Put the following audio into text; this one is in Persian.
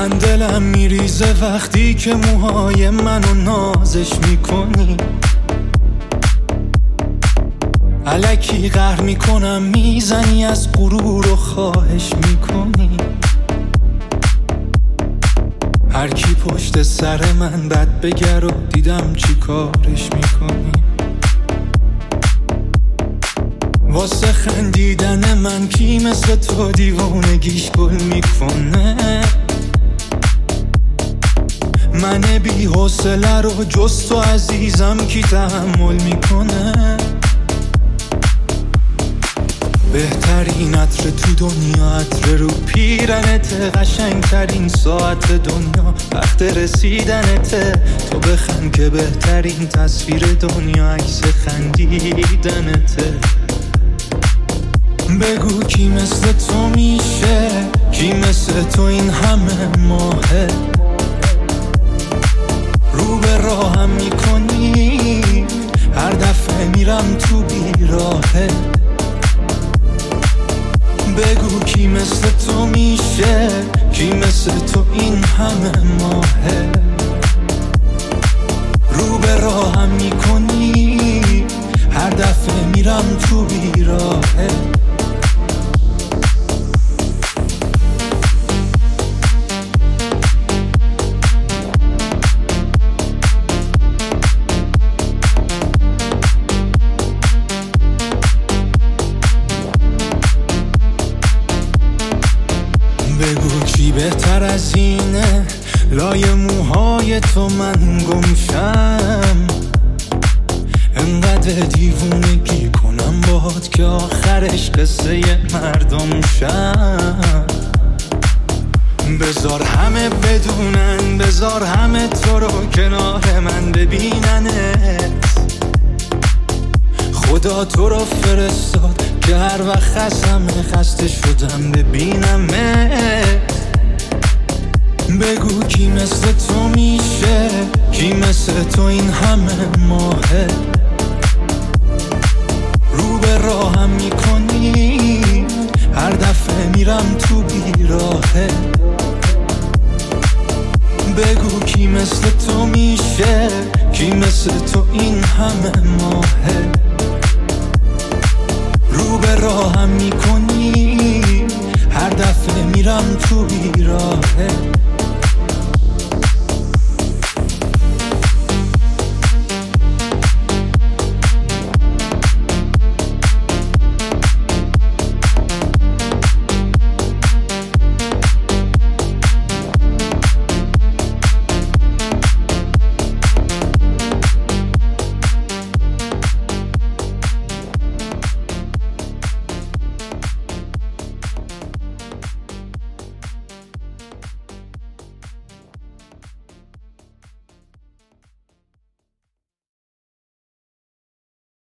من دلم میریزه وقتی که موهای منو نازش میکنی، الکی قهر میکنم میزنی از غرور و خواهش میکنی. هر کی پشت سر من بد بگر و دیدم چی کارش میکنی. واسه خندیدن من کی مثل تو دیوانگیش گل میکنه. من بی حوصله رو جز تو عزیزم کی تحمل میکنه. بهترین عطر تو دنیا عطر رو پیرنته، قشنگترین ساعت دنیا وقت رسیدنته. تو بخند که بهترین تصویر دنیا عکس خندیدنته. بگو کی مثل تو میشه، کی مثل تو این همه ماهه. رو به راهم میکنی هر دفعه میرم تو بیراهه. بگو کی مثل تو میشه، کی مثل تو این همه ماهه. رو به راهم میکنی هر دفعه میرم تو بیراهه. بگو کی بهتر از اینه، لای موهای تو من گمشم. انقدر دیوونگی کنم باهات که آخرش قصه مردم شم. بذار همه بدونن، بذار همه تو رو کنار من ببیننت. خدا تو رو فرستاد که هر وقت خستم خسته شدم ببینمت. بگو کی مثل تو میشه، کی مثل تو این همه ماهه. رو به راهم میکنی هر دفعه میرم تو بیراهه. بگو کی مثل تو میشه، کی مثل تو این همه ماهه. رو به راهم میکنی هر دفعه میرم تو بیراهه.